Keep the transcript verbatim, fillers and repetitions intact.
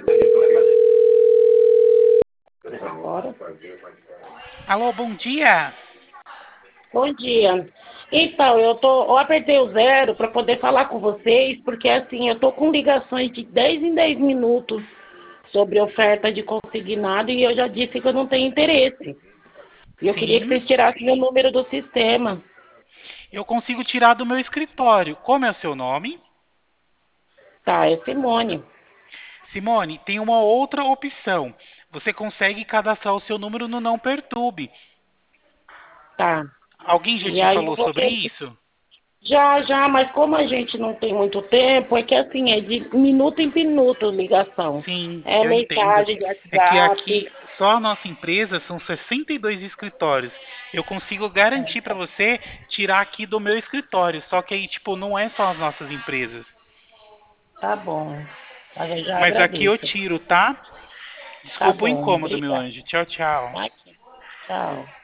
Agora. Alô, bom dia. Bom dia. Então, eu tô, eu apertei o zero para poder falar com vocês, porque assim, eu tô com ligações de dez em dez minutos sobre oferta de consignado e eu já disse que eu não tenho interesse. E eu queria que Sim, vocês tirassem meu número do sistema. eu consigo tirar do meu escritório. Como é o seu nome? Tá, é Simone. Simone, tem uma outra opção. Você consegue cadastrar o seu número no Não Perturbe. Tá. Alguém já E te aí eu falou vou sobre ter. isso? Já, já, mas como a gente não tem muito tempo, é que assim, é de minuto em minuto ligação. Sim, É eu entendo. mensagem de É que aqui WhatsApp. só a nossa empresa são sessenta e dois escritórios. Eu consigo garantir para você tirar aqui do meu escritório. Só que aí, tipo, não é só as nossas empresas. Tá bom. Mas eu já Mas aqui eu agradeço. tiro, tá? Tá Desculpa o bom, incômodo, meu obrigada. anjo. Tchau, tchau. Aqui. Tchau.